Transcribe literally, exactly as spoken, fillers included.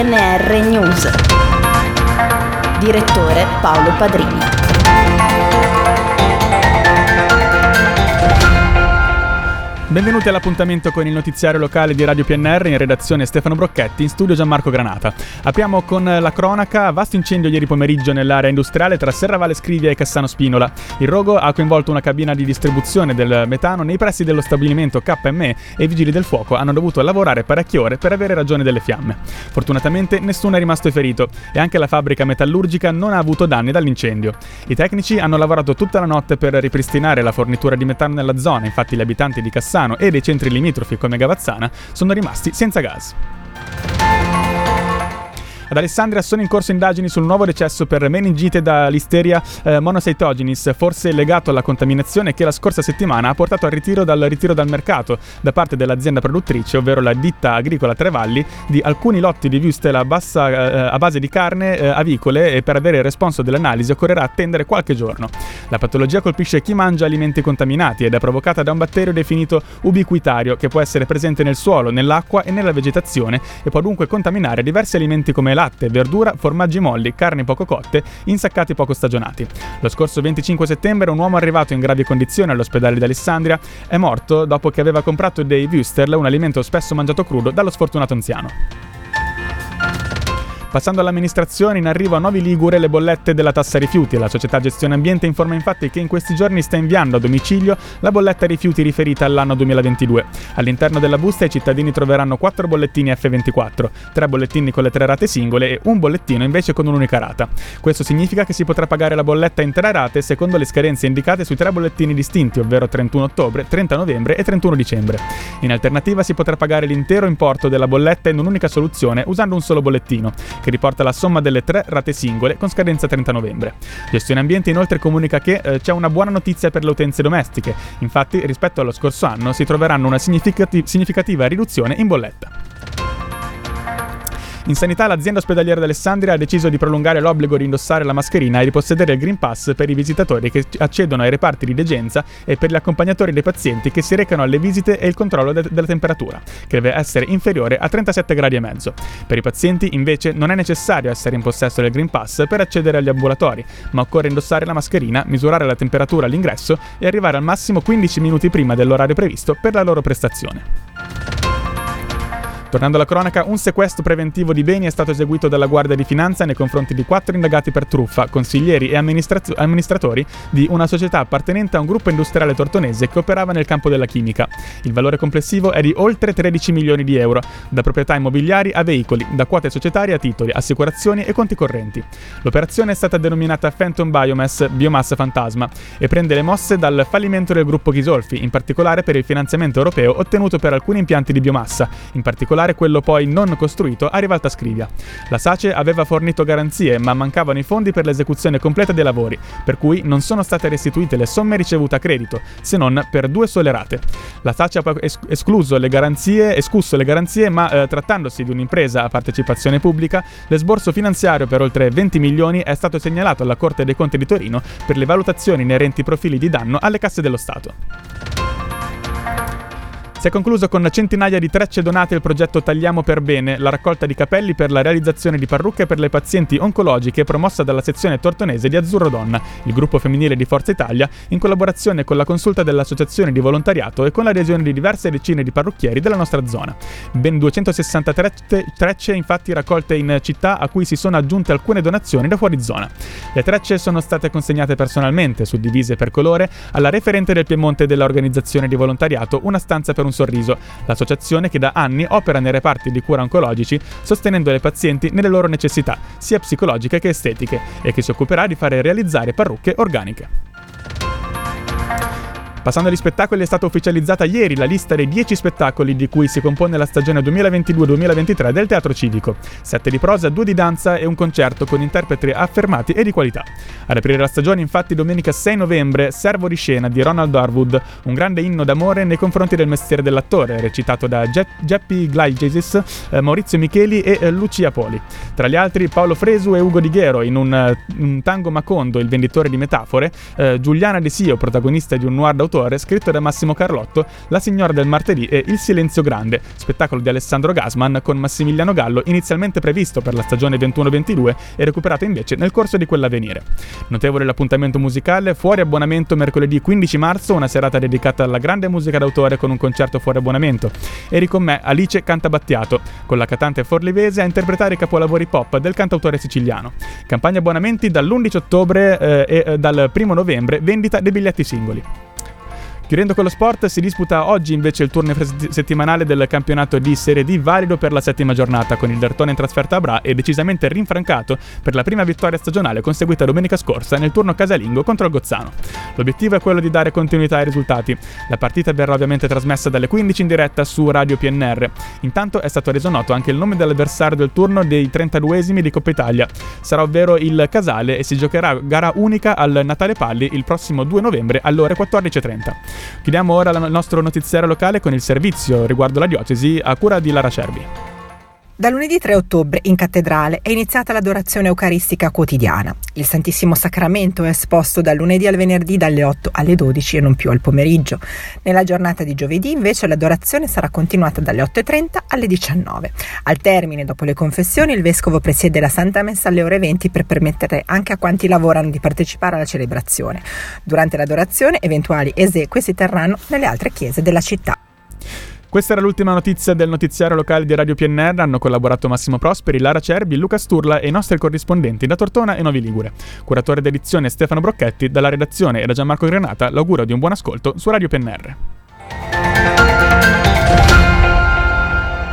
P N R News. Direttore Paolo Padrini. Benvenuti all'appuntamento con il notiziario locale di Radio P N R, in redazione Stefano Brocchetti, in studio Gianmarco Granata. Apriamo con la cronaca. Vasto incendio ieri pomeriggio nell'area industriale tra Serravalle Scrivia e Cassano Spinola. Il rogo ha coinvolto una cabina di distribuzione del metano nei pressi dello stabilimento K M E e i vigili del fuoco hanno dovuto lavorare parecchie ore per avere ragione delle fiamme. Fortunatamente nessuno è rimasto ferito e anche la fabbrica metallurgica non ha avuto danni dall'incendio. I tecnici hanno lavorato tutta la notte per ripristinare la fornitura di metano nella zona, infatti gli abitanti di Cassano e dei centri limitrofi come Gavazzana sono rimasti senza gas. Ad Alessandria sono in corso indagini sul nuovo decesso per meningite da Listeria eh, monocytogenes, forse legato alla contaminazione che la scorsa settimana ha portato al ritiro dal ritiro dal mercato da parte dell'azienda produttrice, ovvero la ditta agricola Trevalli, di alcuni lotti di wurstel a, bassa, eh, a base di carne eh, avicole, e per avere il responso dell'analisi occorrerà attendere qualche giorno. La patologia colpisce chi mangia alimenti contaminati ed è provocata da un batterio definito ubiquitario che può essere presente nel suolo, nell'acqua e nella vegetazione e può dunque contaminare diversi alimenti come latte, verdura, formaggi molli, carni poco cotte, insaccati poco stagionati. Lo scorso venticinque settembre un uomo arrivato in gravi condizioni all'ospedale di Alessandria è morto dopo che aveva comprato dei wurstel, un alimento spesso mangiato crudo, dallo sfortunato anziano. Passando all'amministrazione, in arrivo a Novi Ligure le bollette della tassa rifiuti. La società Gestione Ambiente informa infatti che in questi giorni sta inviando a domicilio la bolletta rifiuti riferita all'anno duemilaventidue. All'interno della busta i cittadini troveranno quattro bollettini effe ventiquattro, tre bollettini con le tre rate singole e un bollettino invece con un'unica rata. Questo significa che si potrà pagare la bolletta in tre rate secondo le scadenze indicate sui tre bollettini distinti, ovvero trentuno ottobre, trenta novembre e trentuno dicembre. In alternativa si potrà pagare l'intero importo della bolletta in un'unica soluzione usando un solo bollettino, che riporta la somma delle tre rate singole con scadenza trenta novembre. Gestione Ambiente inoltre comunica che eh, c'è una buona notizia per le utenze domestiche. Infatti, rispetto allo scorso anno, si troveranno una significati- significativa riduzione in bolletta. In sanità, l'azienda ospedaliera di Alessandria ha deciso di prolungare l'obbligo di indossare la mascherina e di possedere il Green Pass per i visitatori che accedono ai reparti di degenza e per gli accompagnatori dei pazienti che si recano alle visite e il controllo de- della temperatura, che deve essere inferiore a trentasette gradi e mezzo. Per i pazienti, invece, non è necessario essere in possesso del Green Pass per accedere agli ambulatori, ma occorre indossare la mascherina, misurare la temperatura all'ingresso e arrivare al massimo quindici minuti prima dell'orario previsto per la loro prestazione. Tornando alla cronaca, un sequestro preventivo di beni è stato eseguito dalla Guardia di Finanza nei confronti di quattro indagati per truffa, consiglieri e amministrat- amministratori di una società appartenente a un gruppo industriale tortonese che operava nel campo della chimica. Il valore complessivo è di oltre tredici milioni di euro, da proprietà immobiliari a veicoli, da quote societarie a titoli, assicurazioni e conti correnti. L'operazione è stata denominata Phantom Biomass, biomassa fantasma, e prende le mosse dal fallimento del gruppo Ghisolfi, in particolare per il finanziamento europeo ottenuto per alcuni impianti di biomassa, in particolare quello poi non costruito a Rivalta Scrivia. La SACE aveva fornito garanzie, ma mancavano i fondi per l'esecuzione completa dei lavori, per cui non sono state restituite le somme ricevute a credito, se non per due sole rate. La SACE ha es- escluso le garanzie, escusso le garanzie, ma eh, trattandosi di un'impresa a partecipazione pubblica, l'esborso finanziario per oltre venti milioni è stato segnalato alla Corte dei Conti di Torino per le valutazioni inerenti profili di danno alle casse dello Stato. Si è concluso con centinaia di trecce donate al progetto Tagliamo per Bene, la raccolta di capelli per la realizzazione di parrucche per le pazienti oncologiche promossa dalla sezione tortonese di Azzurro Donna, il gruppo femminile di Forza Italia, in collaborazione con la consulta dell'associazione di volontariato e con l'adesione di diverse decine di parrucchieri della nostra zona. Ben duecentosessanta trecce infatti raccolte in città, a cui si sono aggiunte alcune donazioni da fuori zona. Le trecce sono state consegnate personalmente, suddivise per colore, alla referente del Piemonte dell'organizzazione di volontariato Una stanza per un sorriso, l'associazione che da anni opera nei reparti di cura oncologici sostenendo le pazienti nelle loro necessità, sia psicologiche che estetiche, e che si occuperà di fare realizzare parrucche organiche. Passando agli spettacoli, è stata ufficializzata ieri la lista dei dieci spettacoli di cui si compone la stagione duemilaventidue duemilaventitré del Teatro Civico. Sette di prosa, due di danza e un concerto con interpreti affermati e di qualità. Ad aprire la stagione, infatti, domenica sei novembre, Servo di scena di Ronald Harwood, un grande inno d'amore nei confronti del mestiere dell'attore, recitato da Je- Geppi Glaigesis, eh, Maurizio Micheli e eh, Lucia Poli. Tra gli altri Paolo Fresu e Ugo Di Ghero in un, uh, un tango macondo, Il venditore di metafore, eh, Giuliana De Sio, protagonista di un noir d'autore, d'autore scritto da Massimo Carlotto, La signora del martedì e Il silenzio grande, spettacolo di Alessandro Gasman con Massimiliano Gallo, inizialmente previsto per la stagione ventuno ventidue e recuperato invece nel corso di quella a venire. Notevole l'appuntamento musicale, fuori abbonamento mercoledì quindici marzo, una serata dedicata alla grande musica d'autore con un concerto fuori abbonamento. Eri con me Alice Cantabattiato, con la cantante forlivese a interpretare i capolavori pop del cantautore siciliano. Campagna abbonamenti dall'undici ottobre eh, e eh, dal primo novembre, vendita dei biglietti singoli. Chiudendo con lo sport, si disputa oggi invece il turno settimanale del campionato di Serie D, valido per la settima giornata, con il Derthona in trasferta a Bra e decisamente rinfrancato per la prima vittoria stagionale conseguita domenica scorsa nel turno casalingo contro il Gozzano. L'obiettivo è quello di dare continuità ai risultati. La partita verrà ovviamente trasmessa dalle quindici in diretta su Radio P N R. Intanto è stato reso noto anche il nome dell'avversario del turno dei trentaduesimi di Coppa Italia. Sarà ovvero il Casale e si giocherà gara unica al Natale Palli il prossimo due novembre alle ore quattordici e trenta. Chiudiamo ora il nostro notiziario locale con il servizio riguardo la diocesi a cura di Lara Cerbi. Da lunedì tre ottobre in cattedrale è iniziata l'adorazione eucaristica quotidiana. Il Santissimo Sacramento è esposto dal lunedì al venerdì dalle otto alle dodici e non più al pomeriggio. Nella giornata di giovedì invece l'adorazione sarà continuata dalle otto e trenta alle diciannove. Al termine, dopo le confessioni, il Vescovo presiede la Santa Messa alle ore venti per permettere anche a quanti lavorano di partecipare alla celebrazione. Durante l'adorazione eventuali esequie si terranno nelle altre chiese della città. Questa era l'ultima notizia del notiziario locale di Radio P N R. Hanno collaborato Massimo Prosperi, Lara Cerbi, Luca Sturla e i nostri corrispondenti da Tortona e Novi Ligure. Curatore d'edizione Stefano Brocchetti, dalla redazione e da Gianmarco Granata l'augurio di un buon ascolto su Radio P N R.